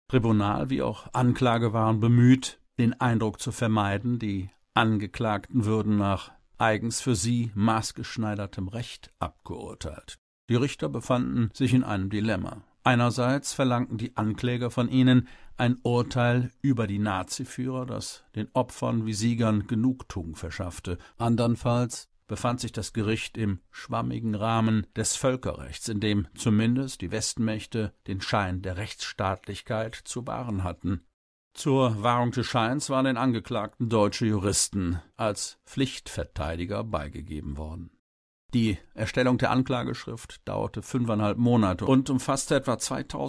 Tribunal wie auch Anklage waren bemüht, den Eindruck zu vermeiden, die Angeklagten würden nach eigens für sie maßgeschneidertem Recht abgeurteilt. Die Richter befanden sich in einem Dilemma. Einerseits verlangten die Ankläger von ihnen ein Urteil über die Naziführer, das den Opfern wie Siegern Genugtuung verschaffte. Andernfalls befand sich das Gericht im schwammigen Rahmen des Völkerrechts, in dem zumindest die Westmächte den Schein der Rechtsstaatlichkeit zu wahren hatten. Zur Wahrung des Scheins waren den Angeklagten deutsche Juristen als Pflichtverteidiger beigegeben worden. Die Erstellung der Anklageschrift dauerte 5,5 Monate und umfasste etwa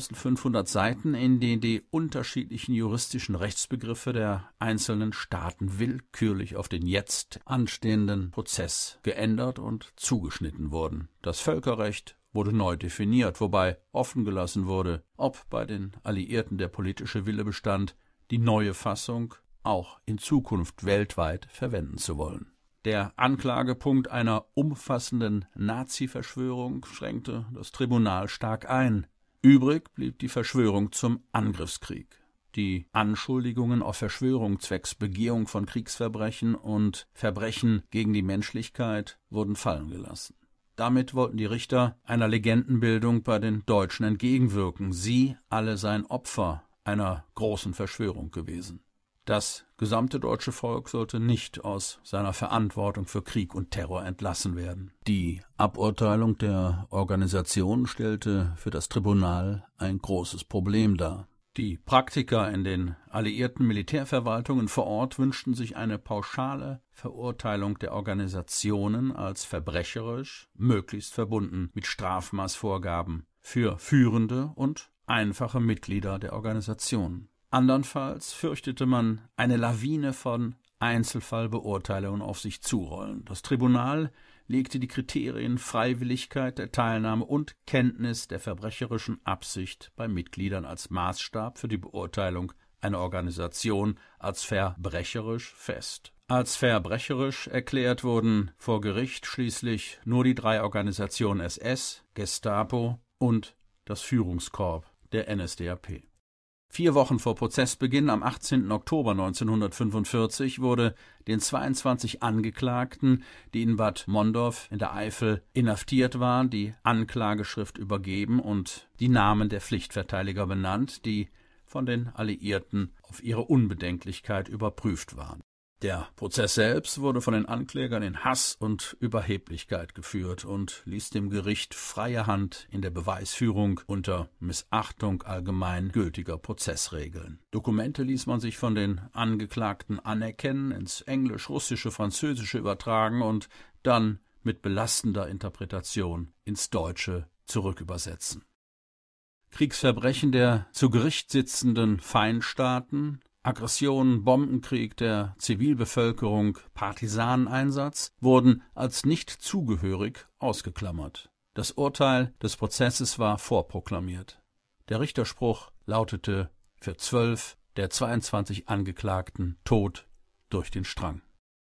2500 Seiten, in denen die unterschiedlichen juristischen Rechtsbegriffe der einzelnen Staaten willkürlich auf den jetzt anstehenden Prozess geändert und zugeschnitten wurden. Das Völkerrecht wurde neu definiert, wobei offen gelassen wurde, ob bei den Alliierten der politische Wille bestand, die neue Fassung auch in Zukunft weltweit verwenden zu wollen. Der Anklagepunkt einer umfassenden Nazi-Verschwörung schränkte das Tribunal stark ein. Übrig blieb die Verschwörung zum Angriffskrieg. Die Anschuldigungen auf Verschwörung zwecks Begehung von Kriegsverbrechen und Verbrechen gegen die Menschlichkeit wurden fallen gelassen. Damit wollten die Richter einer Legendenbildung bei den Deutschen entgegenwirken. Sie alle seien Opfer einer großen Verschwörung gewesen. Das gesamte deutsche Volk sollte nicht aus seiner Verantwortung für Krieg und Terror entlassen werden. Die Aburteilung der Organisation stellte für das Tribunal ein großes Problem dar. Die Praktiker in den alliierten Militärverwaltungen vor Ort wünschten sich eine pauschale Verurteilung der Organisationen als verbrecherisch, möglichst verbunden mit Strafmaßvorgaben für führende und einfache Mitglieder der Organisation. Andernfalls fürchtete man eine Lawine von Einzelfallbeurteilungen auf sich zurollen. Das Tribunal legte die Kriterien Freiwilligkeit der Teilnahme und Kenntnis der verbrecherischen Absicht bei Mitgliedern als Maßstab für die Beurteilung einer Organisation als verbrecherisch fest. Als verbrecherisch erklärt wurden vor Gericht schließlich nur die 3 Organisationen SS, Gestapo und das Führungskorps der NSDAP. 4 Wochen vor Prozessbeginn am 18. Oktober 1945 wurde den 22 Angeklagten, die in Bad Mondorf in der Eifel inhaftiert waren, die Anklageschrift übergeben und die Namen der Pflichtverteidiger benannt, die von den Alliierten auf ihre Unbedenklichkeit überprüft waren. Der Prozess selbst wurde von den Anklägern in Hass und Überheblichkeit geführt und ließ dem Gericht freie Hand in der Beweisführung unter Missachtung allgemein gültiger Prozessregeln. Dokumente ließ man sich von den Angeklagten anerkennen, ins Englisch, Russische, Französische übertragen und dann mit belastender Interpretation ins Deutsche zurückübersetzen. Kriegsverbrechen der zu Gericht sitzenden Feindstaaten, Aggression, Bombenkrieg der Zivilbevölkerung, Partisaneneinsatz wurden als nicht zugehörig ausgeklammert. Das Urteil des Prozesses war vorproklamiert. Der Richterspruch lautete für 12 der 22 Angeklagten Tod durch den Strang.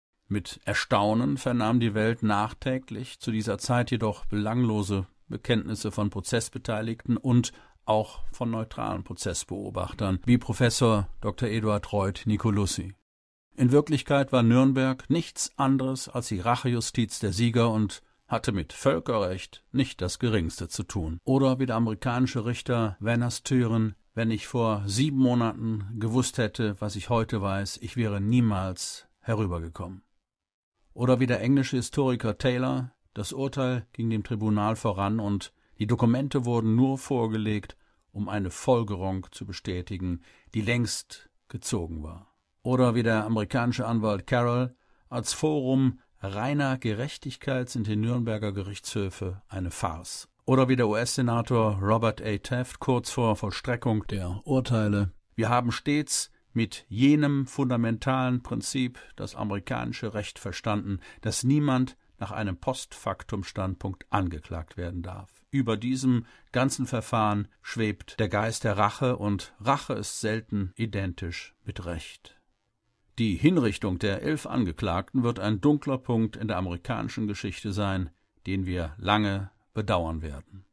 Mit Erstaunen vernahm die Welt nachträglich zu dieser Zeit jedoch belanglose Bekenntnisse von Prozessbeteiligten und auch von neutralen Prozessbeobachtern, wie Professor Dr. Eduard Reuth-Nicolussi. In Wirklichkeit war Nürnberg nichts anderes als die Rachejustiz der Sieger und hatte mit Völkerrecht nicht das Geringste zu tun. Oder wie der amerikanische Richter Van Sturen: Wenn ich vor 7 Monaten gewusst hätte, was ich heute weiß, ich wäre niemals herübergekommen. Oder wie der englische Historiker Taylor: Das Urteil ging dem Tribunal voran und die Dokumente wurden nur vorgelegt, um eine Folgerung zu bestätigen, die längst gezogen war. Oder wie der amerikanische Anwalt Carroll: Als Forum reiner Gerechtigkeit sind die Nürnberger Gerichtshöfe eine Farce. Oder wie der US-Senator Robert A. Taft kurz vor Vollstreckung der Urteile: Wir haben stets mit jenem fundamentalen Prinzip das amerikanische Recht verstanden, dass niemand nach einem Postfaktum-Standpunkt angeklagt werden darf. Über diesem ganzen Verfahren schwebt der Geist der Rache, und Rache ist selten identisch mit Recht. Die Hinrichtung der 11 Angeklagten wird ein dunkler Punkt in der amerikanischen Geschichte sein, den wir lange bedauern werden.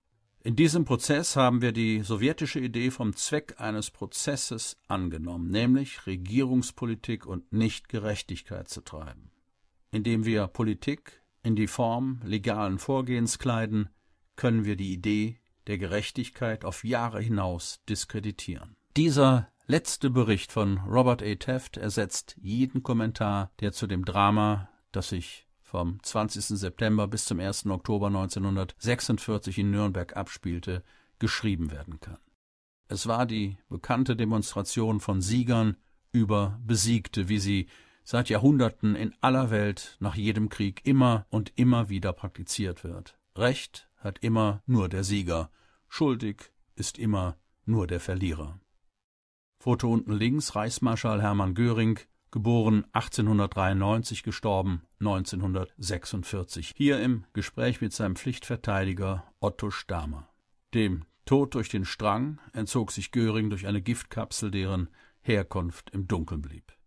In diesem Prozess haben wir die sowjetische Idee vom Zweck eines Prozesses angenommen, nämlich Regierungspolitik und nicht Gerechtigkeit zu treiben. Indem wir Politik in die Form legalen Vorgehens kleiden, können wir die Idee der Gerechtigkeit auf Jahre hinaus diskreditieren. Dieser letzte Bericht von Robert A. Taft ersetzt jeden Kommentar, der zu dem Drama, das sich vom 20. September bis zum 1. Oktober 1946 in Nürnberg abspielte, geschrieben werden kann. Es war die bekannte Demonstration von Siegern über Besiegte, wie sie seit Jahrhunderten in aller Welt nach jedem Krieg immer und immer wieder praktiziert wird. Recht hat immer nur der Sieger, schuldig ist immer nur der Verlierer. Foto unten links, Reichsmarschall Hermann Göring, geboren 1893, gestorben 1946, hier im Gespräch mit seinem Pflichtverteidiger Otto Stamer. Dem Tod durch den Strang entzog sich Göring durch eine Giftkapsel, deren Herkunft im Dunkeln blieb.